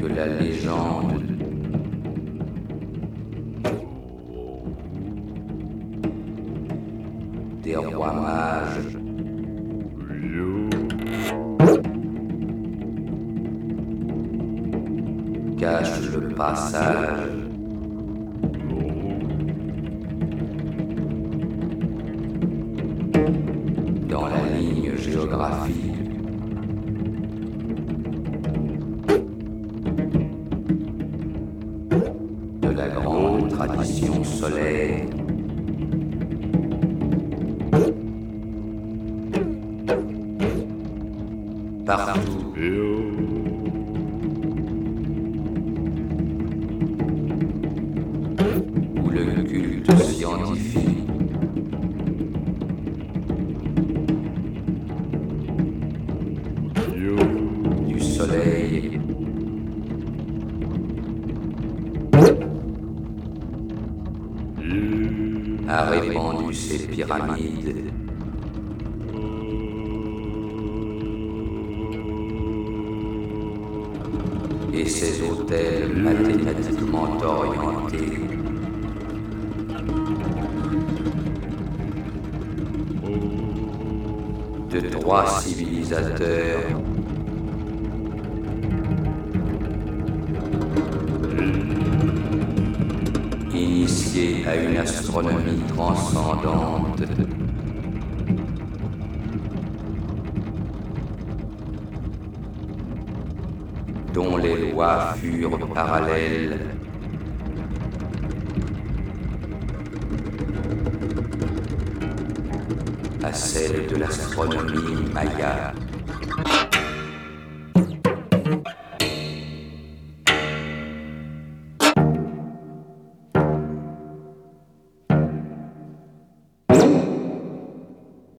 que la légende des rois mages cache le passage dans la ligne géographique de la grande tradition solaire. Partout où le culte scientifique du soleil a répandu ses pyramides et ses hôtels mathématiquement orientés de trois civilisateurs initiés à une astronomie transcendante dont les lois furent parallèles à celles de l'astronomie maya.